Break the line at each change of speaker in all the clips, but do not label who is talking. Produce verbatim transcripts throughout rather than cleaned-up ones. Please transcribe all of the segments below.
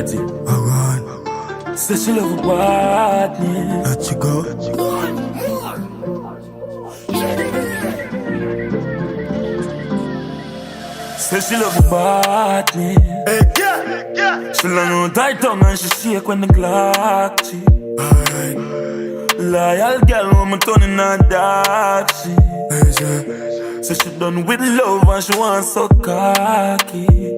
Dirty.
Oh God.
Say she love a partner.
Let you go.
Say she love a partner.
Hey, yeah, yeah.
She long no tight tongue and she shake when the clock cheap.
Alright.
Loyal girl when me turn in her dark she.
Hey, yeah.
So she done with love and she wants so cocky.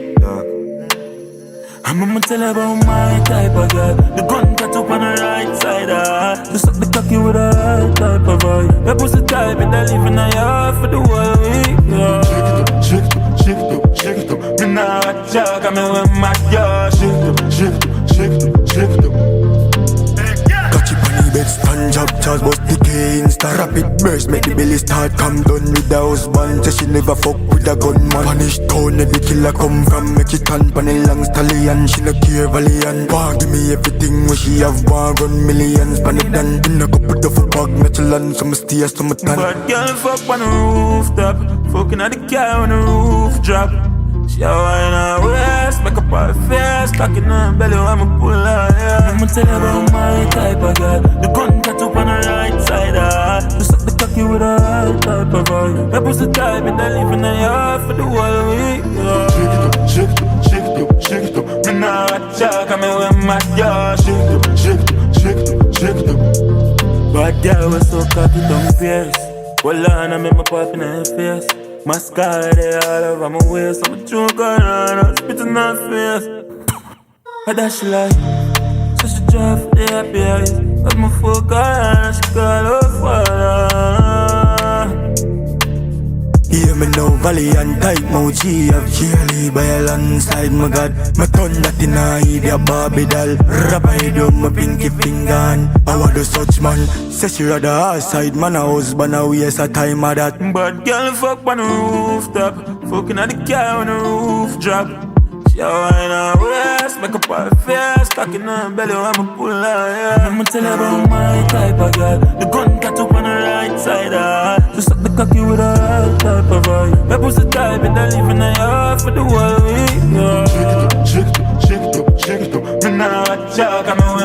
I'm I'ma tell her about my type of girl. The gun cut up on the right side of her. You suck the cocky with a right type of vibe. Your pussy type and I live in a yard for the whole week. Yeah.
Shake it up, shake it up, shake it up.
Me nah a joke, I mean with my girl.
Shake it up, shake it up, shake it up, shake it up. Catch it on the bed, stand up, Charles bust the cane. Star rapid burst, make the belly start. Come done with the husband, say she never fuck with a gunman. Punish town, the killer come from. Make it tan, pan a long stallion. She no care valiant. Want give me everything when she have one run millions. Pan it done, in a couple of a bag, metal and some stairs, some tan.
But girl fuck on the rooftop, fucking at the car when the roof drop. She a wine her waist, make up her face, cock in her belly, I'ma pull her hair. I'ma tell her about my type of girl. The gun cut up on the right side of her. You suck the cocky with a right type of vibe. Your pussy type and I live in a yard for the whole week. Yeah.
Shake it up, shake it up, shake it up, shake it up.
Me nah a joke, I mean with my girl.
Shake it up, shake it up, shake it up, shake it up.
Bad girl was so cocky, don't pierce. Well on, I make my pop in her face. Mascara they all over my waist. I'm a drunk around, I'm spitting her face. I dash she like, so she drive for the happy eyes. Got my fuck around, she call her father.
Hear me now, valiant type Moji of Jelly by a landslide, my god. My tongue that in a idiot Barbie doll. Rabbi do my pinky finger and I want the such man. Say she rather her side, man a husband a waste a time of that.
But girl fuck on the rooftop, fucking at the car when the roof drop. She a wine her waist, make up her face, cock in her belly, I'ma pull her hair. I'ma tell her about my type of girl. The gun cut up on the right side of her. She suck the cocky with a right type of vibe. Your pussy type and I live in a yard for the whole week. Yeah.
Shake it up, shake it up, shake it up, shake it up.
Me nah a joke, I mean